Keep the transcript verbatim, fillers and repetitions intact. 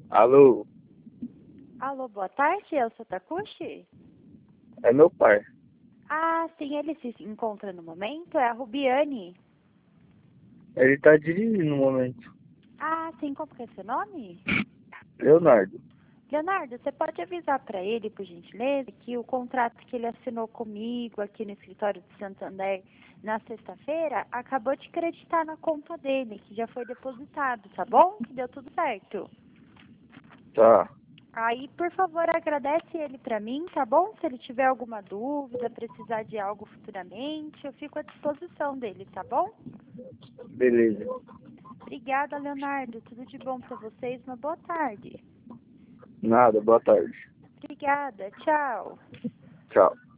Alô, Alô, boa tarde, é o seu Takushi? é meu pai. Ah, sim, ele se encontra no momento, é a Rubiane. Ele tá dirigindo no momento. Ah, sim, como que é seu nome? Leonardo. Leonardo, você pode avisar para ele, por gentileza, que o contrato que ele assinou comigo aqui no escritório de Santander na sexta-feira acabou de creditar na conta dele, que já foi depositado, tá bom? Que deu tudo certo. Tá, Aí, por favor, agradece ele para mim, tá bom? Se ele tiver alguma dúvida, precisar de algo futuramente, eu fico à disposição dele, tá bom? beleza. Obrigada, Leonardo. Tudo de bom para vocês. Uma boa tarde. Nada, boa tarde. Obrigada. Tchau. Tchau.